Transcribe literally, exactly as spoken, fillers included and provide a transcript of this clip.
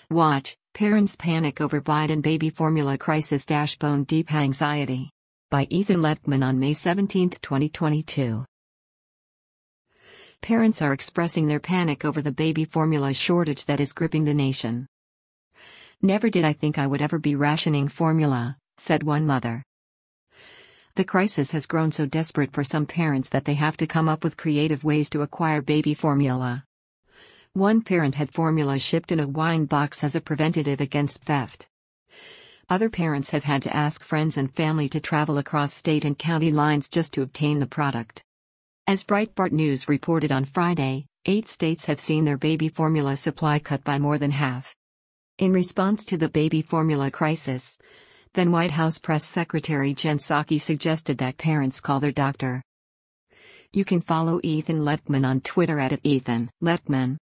Watch, Parents Panic Over Biden Baby Formula Crisis - Bone Deep Anxiety. By Ethan Lettman on May seventeenth, twenty twenty-two. Parents are expressing their panic over the baby formula shortage that is gripping the nation. "Never did I think I would ever be rationing formula," said one mother. The crisis has grown so desperate for some parents that they have to come up with creative ways to acquire baby formula. One parent had formula shipped in a wine box as a preventative against theft. Other parents have had to ask friends and family to travel across state and county lines just to obtain the product. As Breitbart News reported on Friday, eight states have seen their baby formula supply cut by more than half. In response to the baby formula crisis, then White House Press Secretary Jen Psaki suggested that parents call their doctor. You can follow Ethan Lettman on Twitter at Ethan Lettman.